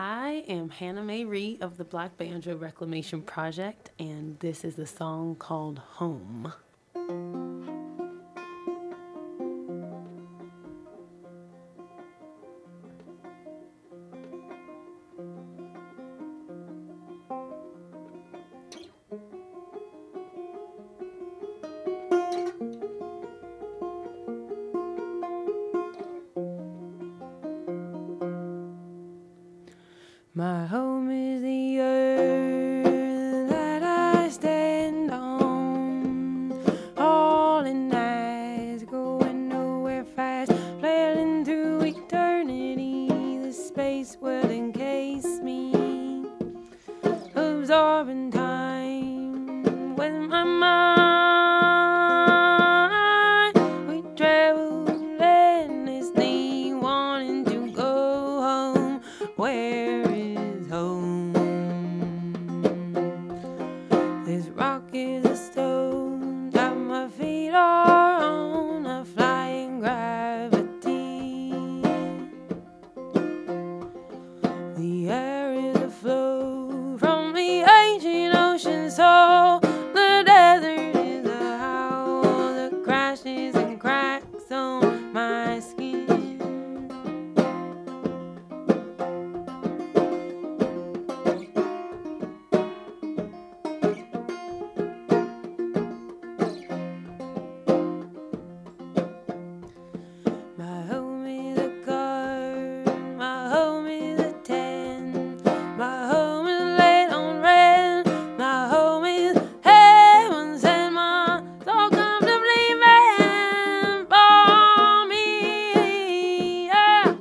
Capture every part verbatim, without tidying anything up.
I am Hannah Mae Ree of the Black Banjo Reclamation Project, and this is a song called Home. My home is the earth that I stand on, hauling nights, going nowhere fast, flailing through eternity, the space will encase me, absorbing time with my mind. We travel endlessly, wanting to go home. Where this rock is a stone that my feet are on, a flying gravity. The air is a flow from the ancient ocean soul. The desert is a howl that crashes and cracks on my skin. My home is a car, my home is a tent, my home is laid on rent, my home is heaven sent, my soul comfortably meant for me, yeah.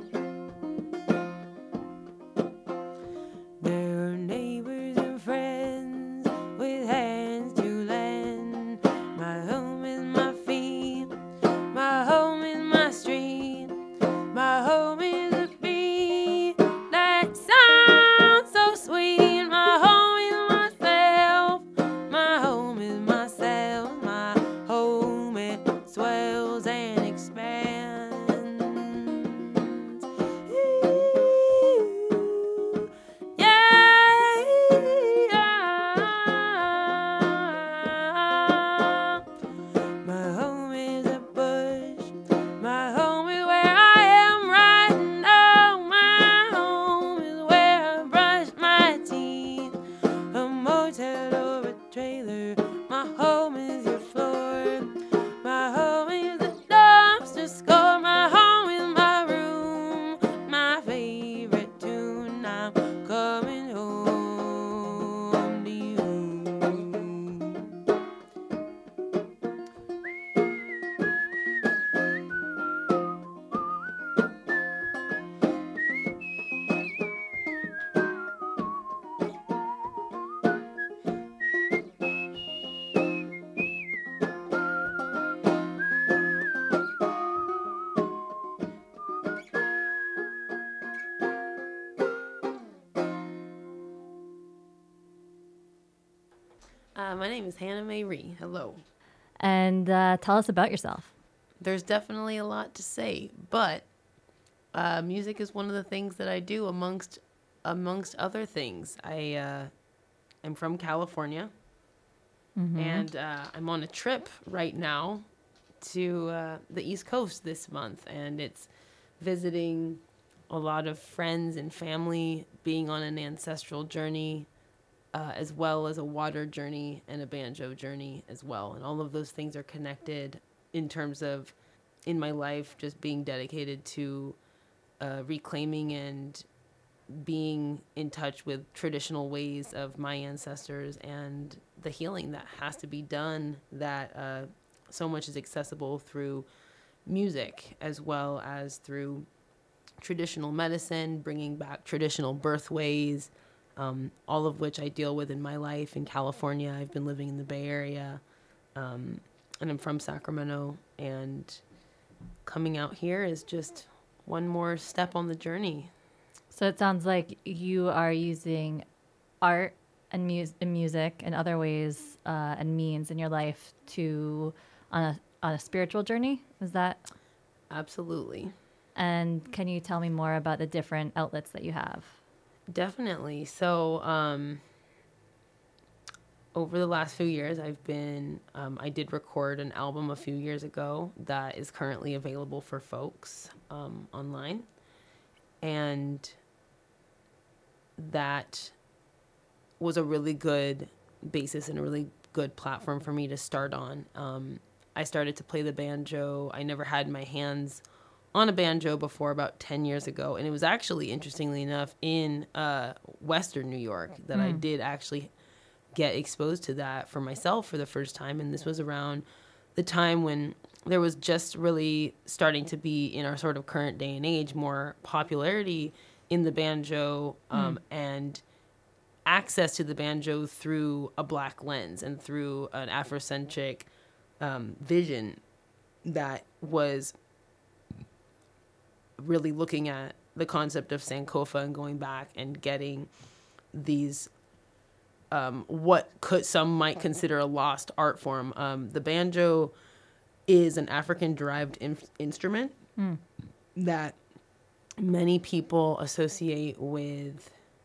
There are neighbors and friends with hands to lend. My home is my feet, my home is my street, my home is a beat that sounds so sweet. My home is myself, my home is myself, my home it swells and expands. Yeah, my home is a bush. My home is where I am right now. My home is where I brush my teeth. A motel or a trailer. My home is your floor. My home is the dumpster score. My home is my room. My favorite tune. I'm coming home to you. Uh, my name is Hannah Mae Ree. Hello. And uh, tell us about yourself. There's definitely a lot to say, but uh, music is one of the things that I do amongst amongst other things. I uh, I'm from California, and uh, I'm on a trip right now to uh, the East Coast this month, and it's visiting a lot of friends and family, being on an ancestral journey, uh, as well as a water journey and a banjo journey as well. And all of those things are connected in terms of, in my life, just being dedicated to uh, reclaiming and being in touch with traditional ways of my ancestors and the healing that has to be done, that uh, so much is accessible through music as well as through traditional medicine, bringing back traditional birth ways, um, all of which I deal with in my life in California. I've been living in the Bay Area, um, and I'm from Sacramento, and coming out here is just one more step on the journey. So it sounds like you are using art and, mus- and music and other ways uh, and means in your life to on a on a spiritual journey. Is that? Absolutely. And can you tell me more about the different outlets that you have? Definitely. So, um, over the last few years, I've been, um, I did record an album a few years ago that is currently available for folks um, online. And that was a really good basis and a really good platform for me to start on. Um, I started to play the banjo. I never had my hands on a banjo before about ten years ago. And it was actually, interestingly enough, in uh, Western New York that mm. I did actually get exposed to that for myself for the first time. And this was around the time when there was just really starting to be, in our sort of current day and age, more popularity in the banjo um, mm. and access to the banjo through a Black lens and through an Afrocentric um, vision that was really looking at the concept of Sankofa and going back and getting these um, what could some might consider a lost art form. Um, the banjo is an African-derived inf- instrument mm. that many people associate with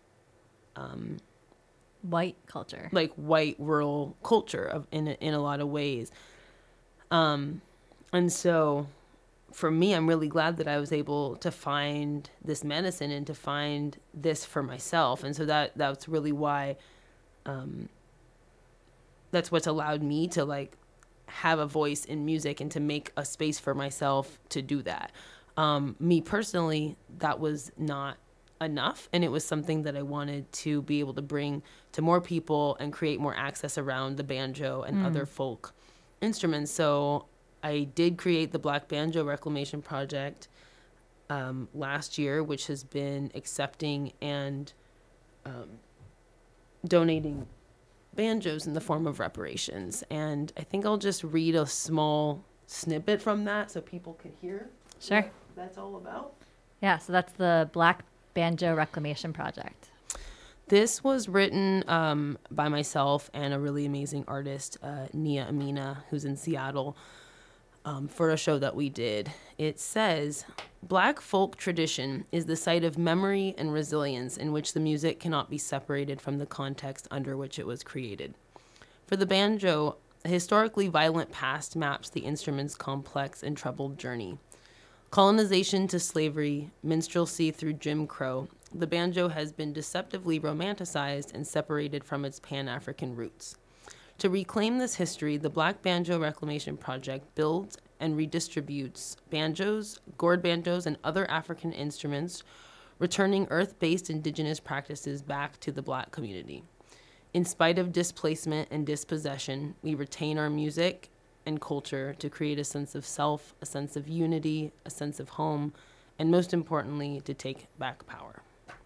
um, white culture, like white rural culture of in a, in a lot of ways. Um, and so for me, I'm really glad that I was able to find this medicine and to find this for myself. And so that that's really why, um, that's what's allowed me to like have a voice in music and to make a space for myself to do that. Um, me personally, that was not enough. And it was something that I wanted to be able to bring to more people and create more access around the banjo and mm. other folk instruments. So I did create the Black Banjo Reclamation Project um, last year, which has been accepting and um, donating banjos in the form of reparations. And I think I'll just read a small snippet from that so people can hear sure. what that's all about. Yeah, so that's the Black Banjo Reclamation Project. This was written um, by myself and a really amazing artist, uh, Nia Amina, who's in Seattle, um, for a show that we did. It says, Black folk tradition is the site of memory and resilience in which the music cannot be separated from the context under which it was created. For the banjo, a historically violent past maps the instrument's complex and troubled journey. Colonization to slavery, minstrelsy through Jim Crow, the banjo has been deceptively romanticized and separated from its Pan-African roots. To reclaim this history, the Black Banjo Reclamation Project builds and redistributes banjos, gourd banjos, and other African instruments, returning earth-based indigenous practices back to the Black community. In spite of displacement and dispossession, we retain our music and culture to create a sense of self, a sense of unity, a sense of home, and most importantly, to take back power.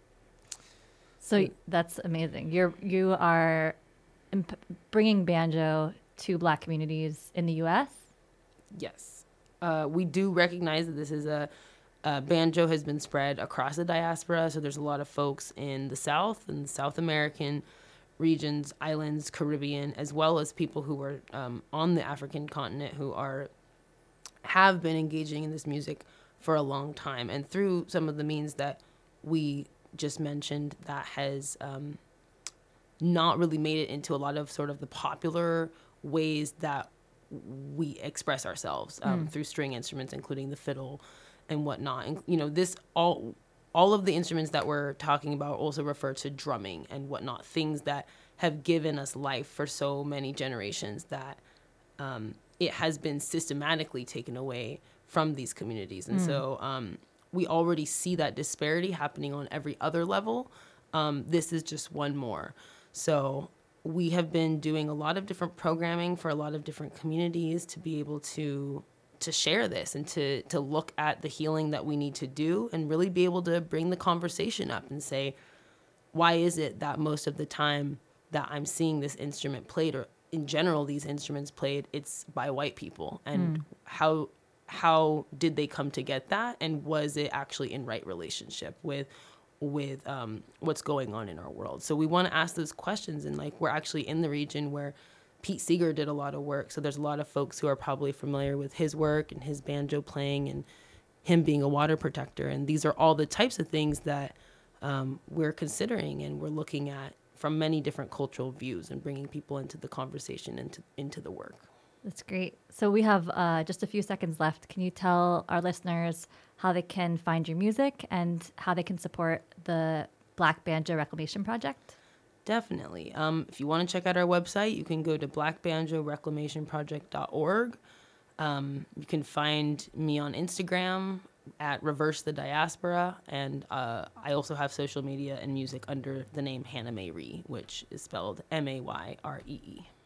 So that's amazing. You're you are imp- bringing banjo to Black communities in the U S? Yes. Uh, we do recognize that this is a, a banjo has been spread across the diaspora. So there's a lot of folks in the South and South American regions, islands, Caribbean, as well as people who are um, on the African continent who are have been engaging in this music for a long time. And through some of the means that we just mentioned, that has um, not really made it into a lot of sort of the popular ways that we express ourselves um, mm. through string instruments, including the fiddle and whatnot. And, you know, this all all of the instruments that we're talking about also refer to drumming and whatnot, things that have given us life for so many generations that um, it has been systematically taken away from these communities. And mm. so um, we already see that disparity happening on every other level. Um, this is just one more. So we have been doing a lot of different programming for a lot of different communities to be able to to share this and to to look at the healing that we need to do and really be able to bring the conversation up and say, why is it that most of the time that I'm seeing this instrument played, or in general these instruments played, it's by white people? And mm. how how did they come to get that? And was it actually in right relationship with with um, what's going on in our world? So we want to ask those questions. And like, we're actually in the region where Pete Seeger did a lot of work. So there's a lot of folks who are probably familiar with his work and his banjo playing and him being a water protector. And these are all the types of things that um, we're considering and we're looking at from many different cultural views and bringing people into the conversation, into into the work. That's great. So we have uh, just a few seconds left. Can you tell our listeners how they can find your music and how they can support the Black Banjo Reclamation Project? Definitely. Um, if you want to check out our website, you can go to black banjo reclamation project dot org. Um, you can find me on Instagram at Reverse the Diaspora, and uh, I also have social media and music under the name Hannah May Ree, which is spelled M A Y R E E.